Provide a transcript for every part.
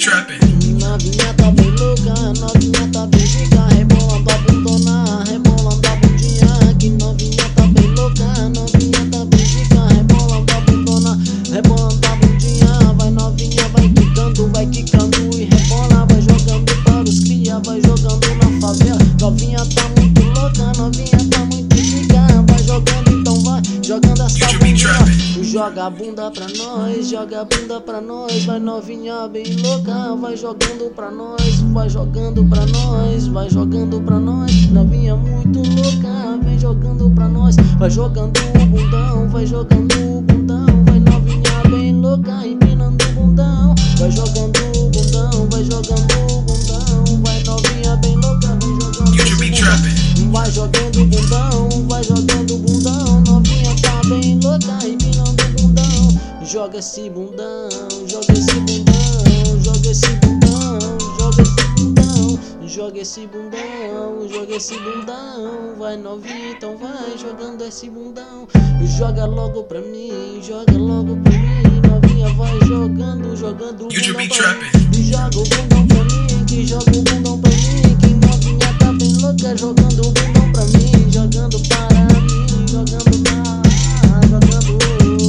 trapping. Novinha tá bem louca, novinha tá bem chica, rebolando a bundona, rebolando a bundinha. Que novinha tá bem louca, novinha tá bem chica, rebolando a bundona, rebolando a bundinha. Vai novinha, vai quicando e rebola, vai jogando para os cria, vai jogando na favela. Novinha tá muito louca, novinha tá muito chica, vai jogando, então vai jogando essa bundinha. Joga a bunda pra nós, joga a bunda pra nós. Vai novinha bem louca, vai jogando pra nós, vai jogando pra nós, vai jogando pra nós. Novinha muito louca, vem jogando pra nós, vai jogando o bundão, vai jogando o bundão. Vai novinha bem louca, empinando o bundão, vai jogando o bundão, vai jogando o bundão. Vai novinha bem louca, vem jogando esse bundão, vai jogando o bundão, vai jogando o bundão. Novinha tá bem louca, empinando o bundão. Joga esse bundão, joga esse bundão, joga esse bundão, joga esse bundão, joga esse bundão, joga esse bundão. Vai novinha, então vai jogando esse bundão. Joga logo pra mim, joga logo pra mim. Novinha vai jogando, jogando o bundão pra mim. Joga o bundão pra mim, que joga o bundão pra mim. Que novinha tá bem louca, jogando o bundão pra mim, jogando para mim, jogando pra, jogando.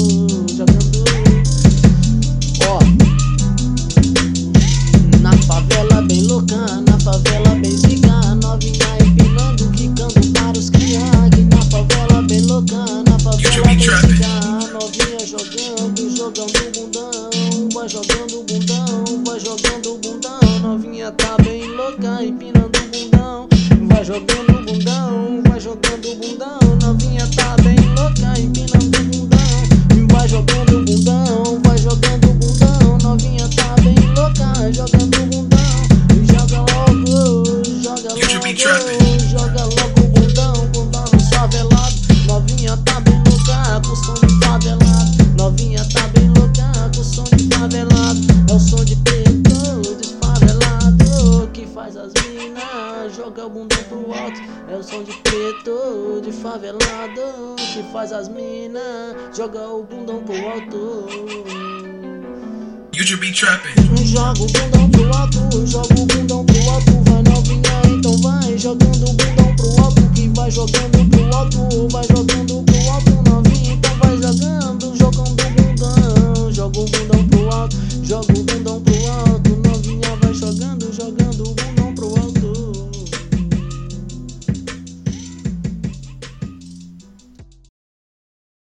Ó, na favela bem louca, na favela bem zica, novinha empinando, quicando para os cria. Que na favela bem louca, na favela bem zica, novinha jogando, jogando o bundão, vai jogando o bundão, vai jogando o bundão. Novinha tá bem louca, empinando o bundão, vai jogando o bundão, vai jogando o bundão. Novinha tá bem louca, empinando o bundão, vai jogando o bundão, vai jogando o bundão. Novinha tá bem louca, jogando o bundão. Joga logo, joga logo, joga logo o bundão, bundão no favelado. Novinha tá bem louca, com som de favelado. Novinha tá bem louca, com som de favelado. É o som de preto, de favelado, que faz as minas joga o bundão pro alto. É o som de preto, de favelado, que faz as minas joga o bundão pro alto. You just be trapping. Joga o bundão pro alto, joga o bundão pro alto.